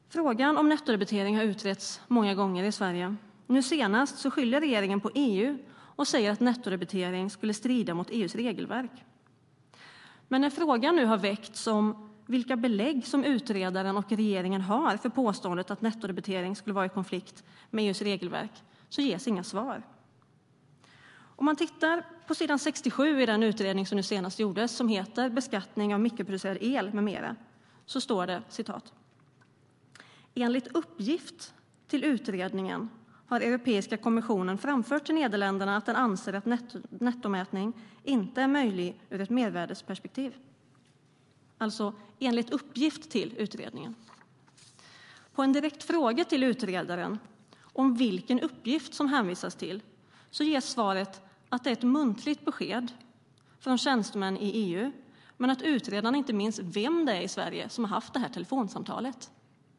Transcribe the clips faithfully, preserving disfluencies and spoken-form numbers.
Frågan om nettodebitering har utretts många gånger i Sverige. Nu senast så skyller regeringen på E U och säger att nettodebitering skulle strida mot E U:s regelverk. Men när frågan nu har väckts om vilka belägg som utredaren och regeringen har för påståendet att nettodebitering skulle vara i konflikt med E U:s regelverk så ges inga svar. Om man tittar på sidan sextiosju i den utredning som nu senast gjordes som heter Beskattning av mikroproducerad el med mera så står det citat. Enligt uppgift till utredningen har Europeiska kommissionen framfört till Nederländerna att den anser att netto, nettomätning inte är möjlig ur ett mervärdesperspektiv. Alltså enligt uppgift till utredningen. På en direkt fråga till utredaren om vilken uppgift som hänvisas till så ges svaret att det är ett muntligt besked från tjänstemän i E U men att utredaren inte minns vem det är i Sverige som har haft det här telefonsamtalet.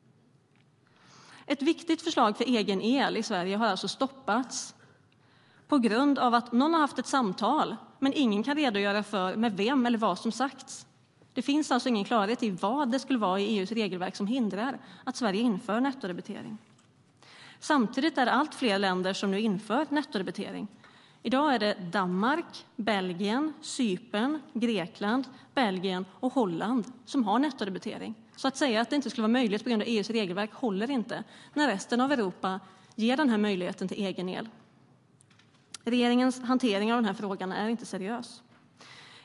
Ett viktigt förslag för egen el i Sverige har alltså stoppats på grund av att någon har haft ett samtal men ingen kan redogöra för med vem eller vad som sagts. Det finns alltså ingen klarhet i vad det skulle vara i E U:s regelverk som hindrar att Sverige inför nettodebitering. Samtidigt är det allt fler länder som nu inför nettodebitering. Idag är det Danmark, Belgien, Cypern, Grekland, Belgien och Holland som har nettodebitering. Så att säga att det inte skulle vara möjligt på grund av E U:s regelverk håller inte när resten av Europa ger den här möjligheten till egen el. Regeringens hantering av den här frågan är inte seriös.